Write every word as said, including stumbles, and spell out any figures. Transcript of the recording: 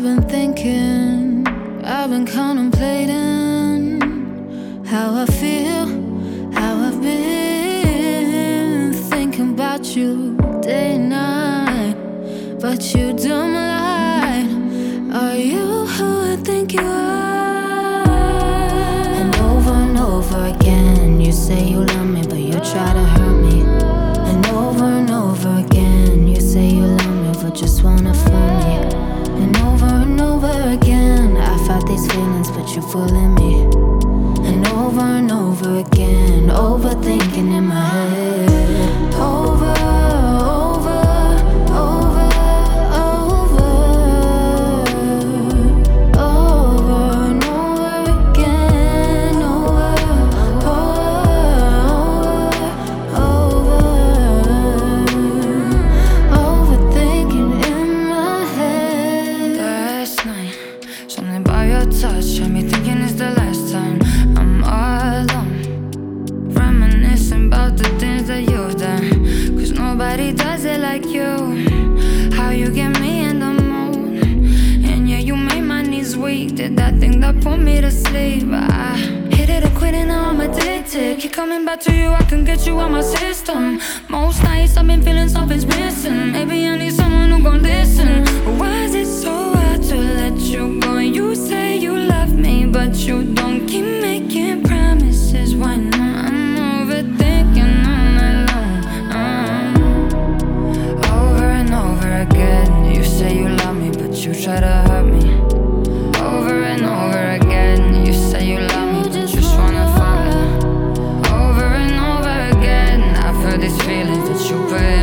I've been thinking, I've been contemplating how I feel, how I've been thinking about you day and night. But you don't lie. Are you who I think you are? And over and over again, you say you love me, but you try to hurt me. And over and over again, you say you love me, but just wanna fool me. And over and over again, I fight these feelings, but you're fooling me. And over and over again, overthinking in my head. Over, over, over, over, over and over again. Over, over, over, overthinking in my head. Last night, something about your touch had me thinking it's the last time I'm alone, reminiscing about the things that you've done. Cause nobody does it like you. How you get me in the mood. And yeah, you made my knees weak. Did that thing that put me to sleep. I hit it or quit it, now I'm addicted. Keep coming back to you, I can get you out my system. Most nights I've been feeling something's missing. Maybe I need someone who gon' listen. But why is it so hard to let you go? And you say you love me, but you don't. Keep making promises, why not? I'm overthinking all night long. uh. Over and over again, you say you love me, but you try to hurt me. Over and over again, you say you love me, but just wanna find me. Over and over again, I've heard these feelings that you put